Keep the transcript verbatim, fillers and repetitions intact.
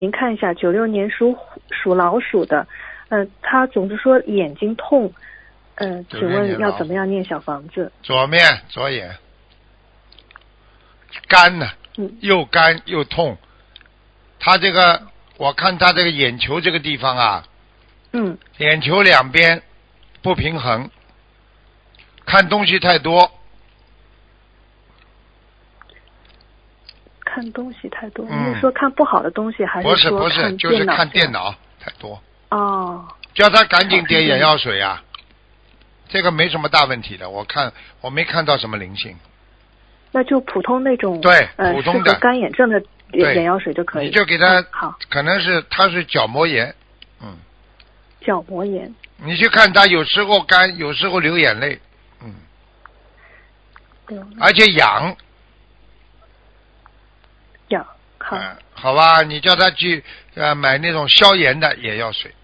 您看一下，九六年属属老鼠的，呃，他总是说眼睛痛，呃，请问要怎么样念小房子？ 左面左眼干呢， 嗯， 又干又痛，他这个我看他这个眼球这个地方啊， 嗯， 眼球两边不平衡，看东西太多。 看东西太多， 嗯、 你是说看不好的东西，还不是说不是， 看就是电脑？ 看电脑太多。 哦， 叫他赶紧点眼药水啊，这个没什么大问题的，我看我没看到什么灵性。 那就普通那种对， 呃普通的适合干眼症的对眼药水就可以。 你就给他、 嗯、好， 可能是他是角膜炎，嗯， 角膜炎。 你去看他有时候干，有时候流眼泪，嗯， 嗯， 而且痒。 痒，好、 嗯，好吧，你叫他去呃买那种消炎的眼药水。